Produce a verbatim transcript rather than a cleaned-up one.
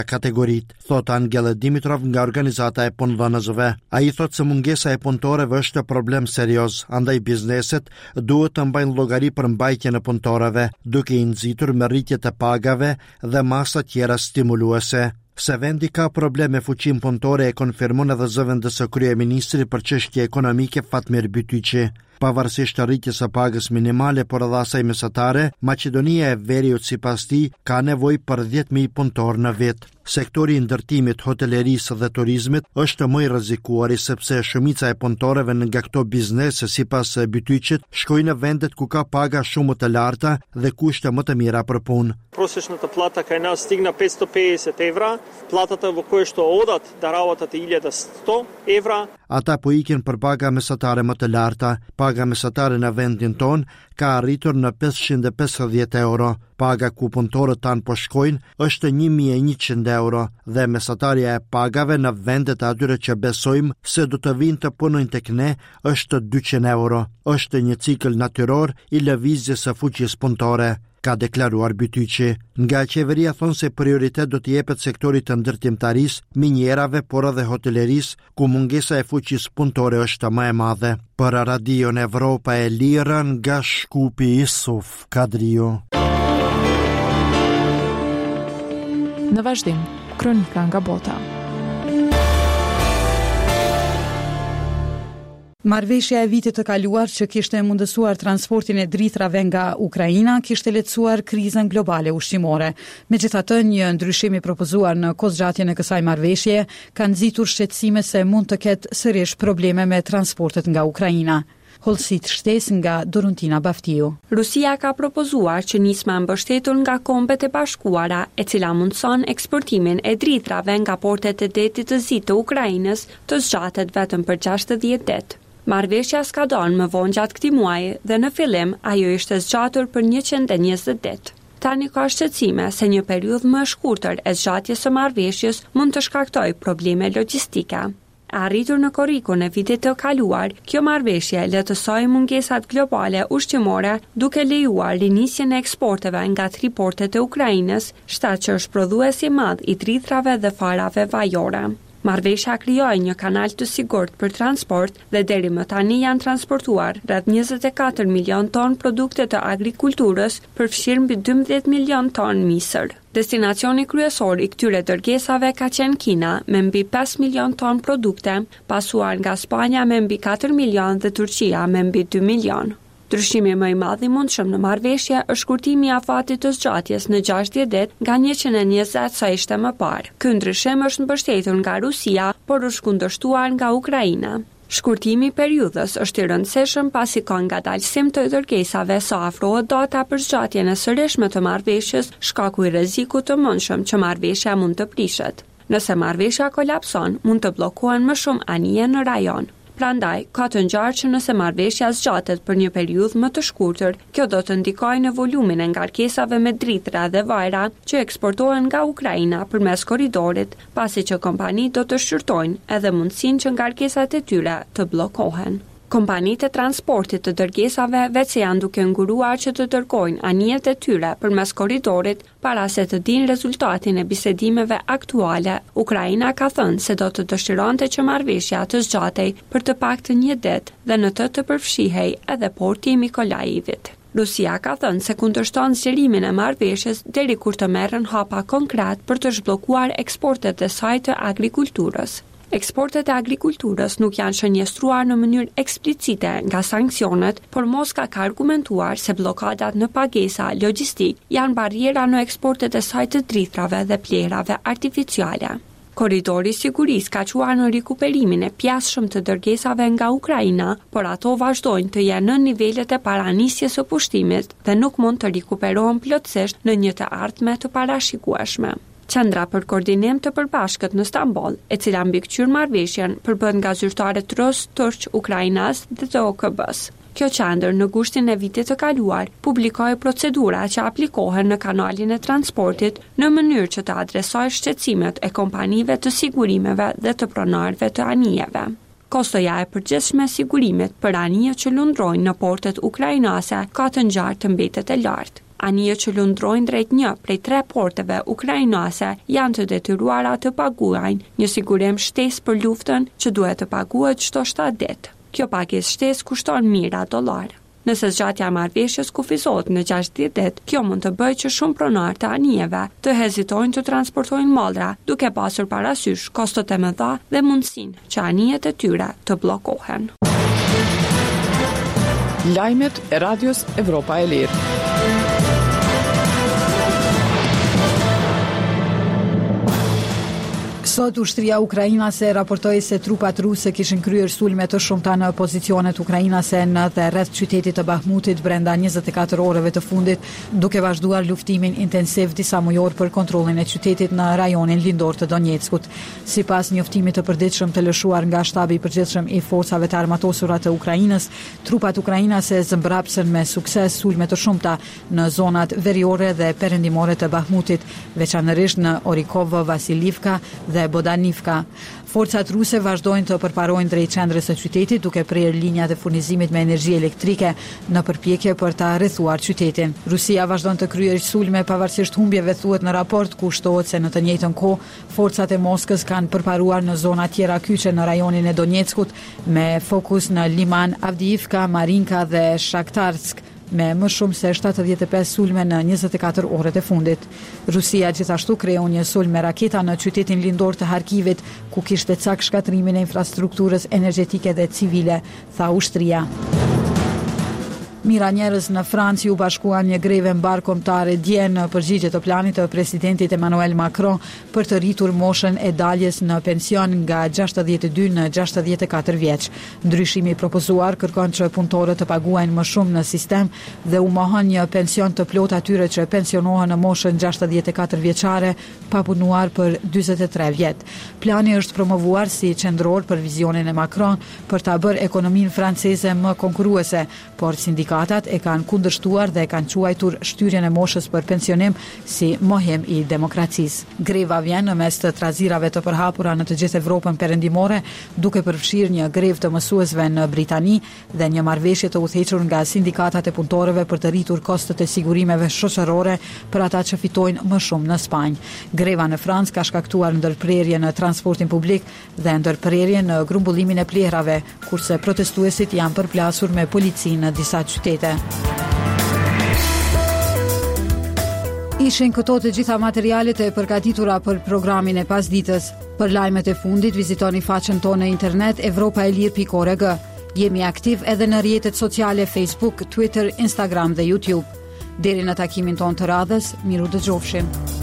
kategoritë, thot Angela Dimitrov nga organizata e punëdhënësve. Ai thot se mungesa e punëtorëve është problem serioz, andaj bizneset duhet të mbajnë llogari për mbajtjen e punëtorëve, duke i nxitur me rritje të pagave dhe masa tjera stimuluese. Se vendi ka probleme fuqim punëtore e konfirmon edhe zëvendës së kryeministri për çështje ekonomike Fatmir Bytyqi. Pavarësisht të rritjes së pagës minimale por edhe asaj mesatare, Maqedonia e Veriut sipas tij ka nevojë për dhjetë mijë punëtorë në vit. Sektori i ndërtimit, hotelerisë dhe turizmit është më i rrezikuar sepse shumica e punëtorëve nga këto biznese sipas Bytyqit shkojnë në vendet ku ka paga shumë të larta dhe kushte më të mira për punë. Prosječната плата кај нас стигна петsto pedeset евра, платата во која што одат да работат е илјада сто евра. Ata po ikin për paga mesatare më të larta. Paga mesatare në vendin ton ka arritur në pesëqind e pesëdhjetë euro. Paga ku punëtorët tanë po shkojnë është një mijë e njëqind euro dhe mesatarja e pagave në vendet atyre që besojmë se do të vinë të punojnë tek ne është dyqind euro. Është një cikël natyror i lëvizjes së fuqisë punëtore, ka deklaruar Bytyqi. Nga qeveria thonë se prioritet do të jepet sektorit të ndërtimtarisë, minjerave, por edhe hotelerisë, ku mungesa e fuqisë punëtore është më e madhe. Për Radion Evropa e Lirë nga Shkupi, Isuf Kadriu. Në vazhdim, kronika nga bota. Marrëveshja e vitit të kaluar që kishte mundësuar transportin e dritrave nga Ukraina kishte lehtësuar krizën globale ushqimore. Megjithatë, një ndryshim i propozuar në kozgjatjen e kësaj marrëveshje ka nxitur shqetësime se mund të ketë sërish probleme me transportet nga Ukraina. Holsit shtesë nga Doruntina Baftiu. Rusia ka propozuar që nisma mbështetur nga Kombet e Bashkuara, e cila mundson eksportimin e dritrave nga portet e detit të zi të Ukrainës, të zgjatet vetëm për gjashtëdhjetë ditë. Marrëveshja s'ka dalë më vonë gjatë këtij muaji dhe në fillim ajo ishte zgjatur për njëqind e njëzet ditë. Tani ka shqetësime se një periudhë më e shkurtër e zgjatjes së marrëveshjes mund të shkaktojë probleme logjistike. Arritur në korrikun e vitit të kaluar, kjo marrëveshje lehtësoi mungesat globale ushqimore duke lejuar rinisjen e eksporteve nga tri portet e Ukrainës, shtat që është prodhuesi i madh i dritrave dhe farave vajore. Marrëveshja krijoi një kanal të sigurt për transport dhe deri më tani janë transportuar rreth njëzet e katër milion ton produkte të agrikulturës, përfshirë mbi dymbëdhjetë milion ton misër. Destinacioni kryesor i këtyre dërgesave ka qenë Kina me mbi pesë milion ton produkte, pasuar nga Spanja me mbi katër milion dhe Turqia me mbi dy milion. Ndryshimi më i madh i mundshëm në marrëveshje është shkurtimi i afatit të zgjatjes në gjashtëdhjetë ditë nga njëqind e njëzet sa ishte më parë. Ky ndryshim është mbështetur nga Rusia, por është kundërshtuar nga Ukraina. Shkurtimi i periudhës është i rëndësishëm pasi ka ngadalësim të dërgesave sa afrohet data për zgjatjen e sërishme të marrëveshjes, shkaku i rrezikut të mundshëm që marrëveshja mund të prishet. Nëse marrëveshja kolapson, mund të bllokohen më shumë anije në rajon. Prandaj, ka të ngjarë që nëse marrëveshja zgjatet për një periudhë më të shkurtër, kjo do të ndikojë në volumin e ngarkesave me dritra dhe vajra që eksportohen nga Ukraina përmes korridorit, pasi që kompanitë do të shqyrtojnë edhe mundësinë që ngarkesat e tyre të bllokohen. Kompanitë e transportit të dërgesave vetë se janë duke nguruar që të dërgojnë anijet e tyre përmes korridorit para se të dinë rezultatin e bisedimeve aktuale. Ukraina ka thënë se do të dëshironte që marrëveshja të zgjatej për të paktën një ditë dhe në të të përfshihej edhe porti i Mikolajivit. Rusia ka thënë se kundërshton zgjerimin e marrëveshjes deri kur të merren hapa konkret për të zhbllokuar eksportet e saj të agrikulturës. Eksportet e agrikulturës nuk janë shënjestruar në mënyrë eksplicite nga sanksionet, por Moska ka argumentuar se bllokadat në pagesa logjistik janë barriera në eksportet e saj të dritrave dhe plerave artificiale. Korridori i sigurisë ka quar në rikuperimin e pjasshëm të dërgesave nga Ukraina, por ato vazhdojnë të jenë në nivelet e paranisjes së pushtimit dhe nuk mund të rikuperohen plotësisht në një të ardhme të parashikueshme. Qendra për koordinim të përbashkët në Stamboll, e cila mbikëqyr marrëveshjen, përbën nga zyrtarët rus, turq, ukrainas dhe të O K B-s. Kjo qendër në gushtin e vitit të kaluar publikoi procedura që aplikohen në kanalin e transportit në mënyrë që të adresojë shqetësimet e kompanive të sigurimeve dhe të pronarëve të anijeve. Kostoja e përgjithshme e sigurimit për anije që lundrojnë në portet ukrainase ka të ngjarë të mbetet e lartë. Anije që lundrojnë drejt një prej tre porteve ukrainase janë të detyruara të paguajnë një sigurim shtesë për luftën që duhet të paguhet çdo shtatë ditë. Kjo pagesë shtesë kushton mijëra dollar. Nëse zgjatja e marrëveshjes kufizohet në gjashtëdhjetë ditë, kjo mund të bëjë që shumë pronarë të anijeve të hezitojnë të transportojnë mallra, duke pasur parasysh kostot e mëdha dhe mundësinë që anijet e tyre të bllokohen. Lajmet e Radios Evropa e Lirë. Sot ushtria ukrainase raportoi se trupat ruse kishin kryer sulme të shumta në pozicionet ukrainase në dhe rreth qytetit të Bahmutit brenda njëzet e katër orëve të fundit, duke vazhduar luftimin intensiv disa mujor për kontrollin e qytetit në rajonin lindor të Donjeckut. Sipas njoftimit të përditshëm të lëshuar nga shtabi i përgjithshëm i forcave të armatosura të Ukrainës, trupat ukrainase zëmbrapsën me sukses sulme të shumta në zonat veriore dhe perëndimore të Bahmutit, veçanërisht në Orikov, Vasilivka dhe Bodanivka. Forcat ruse vazhdojnë të përparojnë drejt qendrës së qytetit duke prerë linjat e furnizimit me energji elektrike në përpjekje për ta rrethuar qytetin. Rusia vazhdon të kryejë sulme pavarësisht humbjeve, thuhet në raport, ku shtohet se në të njëjtën kohë forcat e Moskës kanë përparuar në zona tjera kyçe në rajonin e Donjeckut me fokus në Liman, Avdiivka, Marinka dhe Shaktarsk, me më shumë se shtatëdhjetë e pesë sulme në njëzet e katër orët e fundit. Rusia gjithashtu kreu një sulm me raketa në qytetin lindor të Harkivit, ku kishte cak shkatrimin e infrastrukturës energjetike dhe civile, tha ushtria. Mira njerëz në Francë u bashkuan një greve mbarkombëtare dje në përgjigje të planit të presidentit Emmanuel Macron për të rritur moshën e daljes në pension nga gjashtëdhjetë e dy në gjashtëdhjetë e katër vjeç. Ndryshimi i propozuar kërkon që punëtorët të paguajnë më shumë në sistem dhe u mohon një pension të plotë atyre që pensionohen në moshën gjashtëdhjetë e katër vjeçare pa punuar për dyzet e tre vjet. Plani është promovuar si qendror për vizionin e Macron për ta bërë ekonominë franceze më konkurruese, por sindikatat Sindikatat e kanë kundërshtuar dhe kanë quajtur shtyrjen e moshës për pensionim si mohim i demokracisë. Greva vjen në mes të trazirave të përhapura në të gjithë Evropën perëndimore, duke përfshirë një grevë të mësuesve në Britani dhe një marrëveshje të udhëhequr nga sindikatat e punëtorëve për të rritur kostot e sigurimeve shoqërore për ata që fitojnë më shumë në Spanjë. Greva në Francë ka shkaktuar ndërprerje në transportin publik dhe ndërprerje në grumbullimin e plehrave, kurse protestuesit janë përplasur me polici në disa qytete. Ishin këto të gjitha materialet e përgatitura për programin e pasditës. Për lajmet e fundit vizitoni faqen tonë në internet evropa e lirë pikë org. Jemi aktiv edhe në rrjetet sociale Facebook, Twitter, Instagram dhe YouTube. Deri në takimin tonë të radhës, miru dëgjofshim.